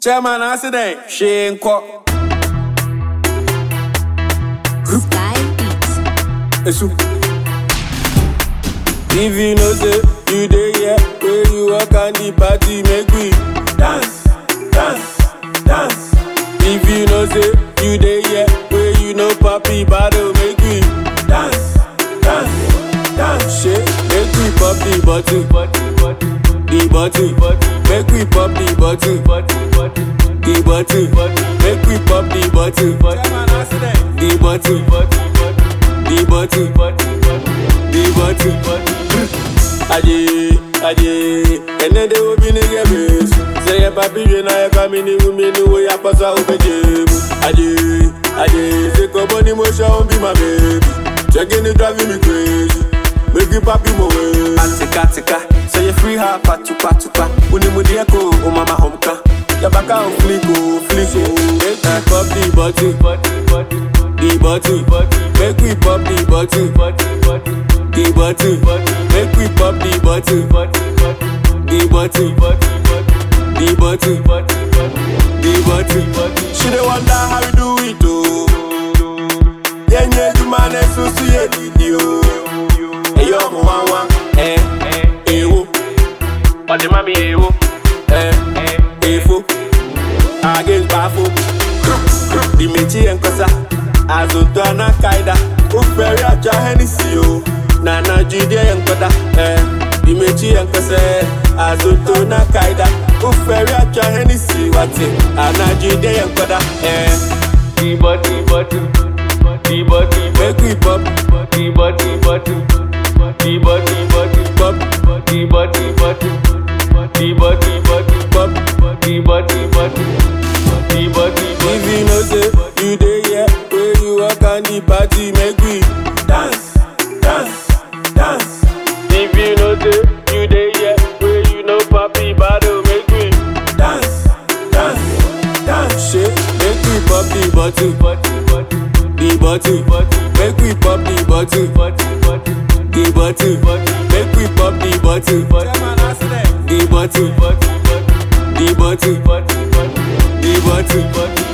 Chairman accident, Shane Kwok. Sky Beats. If you know say you dey here, where you walk and the party make we dance, dance, dance. If you know say you dey here, where you know papi battle make we dance, dance, dance. Shake, make we pop the bottle, the bottle. Make we pop the bottle, the bottle. Make we pop the bottle, the bottle, the bottle. Aje, ene de obi ni gebes. Say ya papi je na ya kamini umini wo ya pasa ubeje. Aje, say koboni mo show be my baby. Checking it driving me crazy. Make you papi mo way. Atika, say you free her patupa. Uni mudi eko o mama homka. Ya baka on flick. Make we pop the bottle, the bottle. Make we pop the bottle, the bottle. Make we pop the bottle, the bottle, the bottle, the bottle. She dey wonder how we do it, oh. Yenye jumane susu ye didi, oh. Eyo mwa, ewo. Ode mami ewo, efo. Against bafo. Di mechi enkosa, azoto anakaida. Uferi acha Hennessy, oh. Nana Jude enkoda, Di mechi enkosa, azoto na kaida. Uferi acha Hennessy, wati. Nana Jude enkoda, The body, make we pop. The body, pop. The body, pop. The body, pop. The body. If you know say you dey here, where you walk and the party make we dance, dance, dance. If you know say you dey here, where you know papi battle make we dance, dance, dance. Shake, make we pop the bottle, the bottle. Make we pop the bottle, the bottle. Make we pop the bottle, the bottle, the bottle, the bottle.